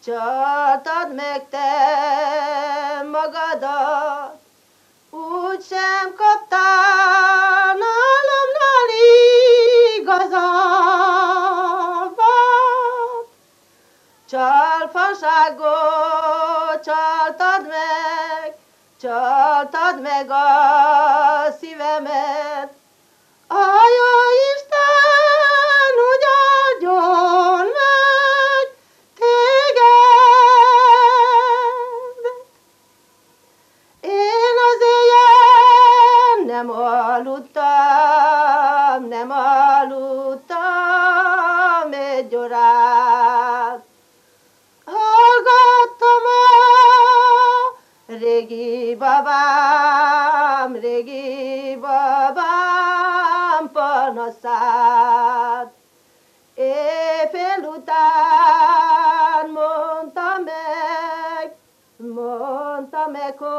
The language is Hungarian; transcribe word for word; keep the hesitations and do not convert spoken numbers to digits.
Csaltad meg te magadat, úgy sem kaptál nálamnál igazabbat. Csalfaságot csaltad meg, csaltad meg a szívemet. Ajaj, Isten, hogy áldjon meg téged! Én az éjjel nem aludtam, nem aludtam egy órát. Hallgattam a régi babám, régi babám panaszát. Éjfél után mondta meg, mondta meg, hogy